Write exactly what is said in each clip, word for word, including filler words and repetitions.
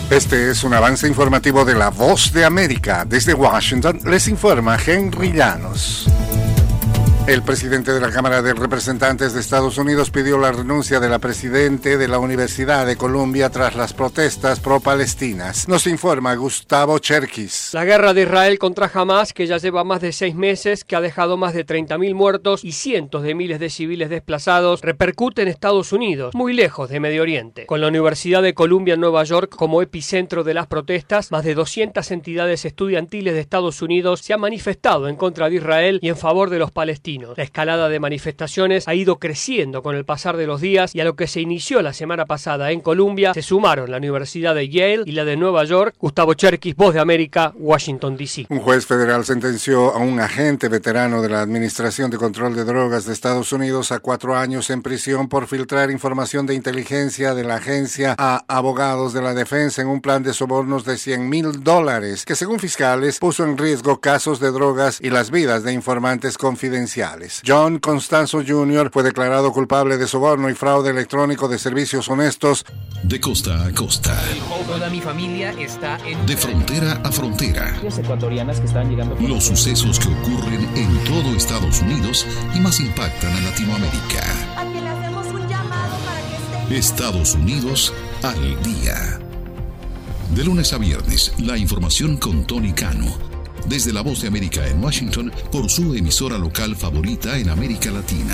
Este es un avance informativo de La Voz de América. Desde Washington les informa Henry Llanos. El presidente de la Cámara de Representantes de Estados Unidos pidió la renuncia de la presidenta de la Universidad de Columbia tras las protestas pro-palestinas. Nos informa Gustavo Cherkis. La guerra de Israel contra Hamas, que ya lleva más de seis meses, que ha dejado más de treinta mil muertos y cientos de miles de civiles desplazados, repercute en Estados Unidos, muy lejos de Medio Oriente. Con la Universidad de Columbia en Nueva York como epicentro de las protestas, más de doscientas entidades estudiantiles de Estados Unidos se han manifestado en contra de Israel y en favor de los palestinos. La escalada de manifestaciones ha ido creciendo con el pasar de los días y a lo que se inició la semana pasada en Columbia se sumaron la Universidad de Yale y la de Nueva York. Gustavo Cherkis, Voz de América, Washington, D C Un juez federal sentenció a un agente veterano de la Administración de Control de Drogas de Estados Unidos a cuatro años en prisión por filtrar información de inteligencia de la agencia a abogados de la defensa en un plan de sobornos de cien mil dólares que, según fiscales, puso en riesgo casos de drogas y las vidas de informantes confidenciales. John Constanzo junior fue declarado culpable de soborno y fraude electrónico de servicios honestos. De costa a costa. Toda mi familia está en... De frontera a frontera. Ecuatorianas que están llegando... Los sucesos que ocurren en todo Estados Unidos y más impactan a Latinoamérica. A que le hacemos un llamado para que estén... Estados Unidos al día. De lunes a viernes, la información con Tony Cano. Desde La Voz de América en Washington, por su emisora local favorita en América Latina.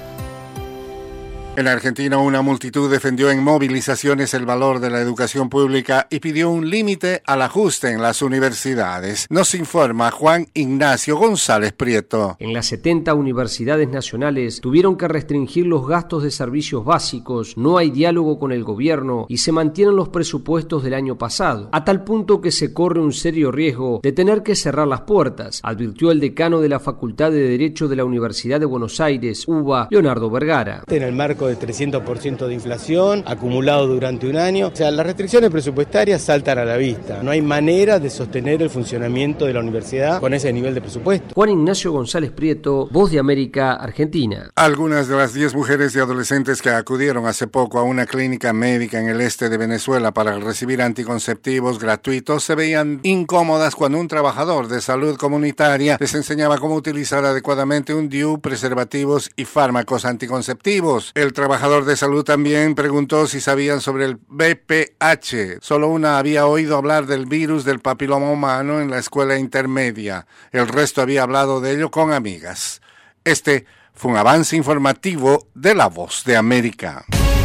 En Argentina, una multitud defendió en movilizaciones el valor de la educación pública y pidió un límite al ajuste en las universidades. Nos informa Juan Ignacio González Prieto. En las setenta universidades nacionales tuvieron que restringir los gastos de servicios básicos, no hay diálogo con el gobierno y se mantienen los presupuestos del año pasado, a tal punto que se corre un serio riesgo de tener que cerrar las puertas, advirtió el decano de la Facultad de Derecho de la Universidad de Buenos Aires, U B A, Leonardo Vergara. En el marco de trescientos por ciento de inflación acumulado durante un año. O sea, las restricciones presupuestarias saltan a la vista. No hay manera de sostener el funcionamiento de la universidad con ese nivel de presupuesto. Juan Ignacio González Prieto, Voz de América, Argentina. Algunas de las diez mujeres y adolescentes que acudieron hace poco a una clínica médica en el este de Venezuela para recibir anticonceptivos gratuitos se veían incómodas cuando un trabajador de salud comunitaria les enseñaba cómo utilizar adecuadamente un D I U, preservativos y fármacos anticonceptivos. El trabajador de salud también preguntó si sabían sobre el V P H. Solo una había oído hablar del virus del papiloma humano en la escuela intermedia. El resto había hablado de ello con amigas. Este fue un avance informativo de La Voz de América.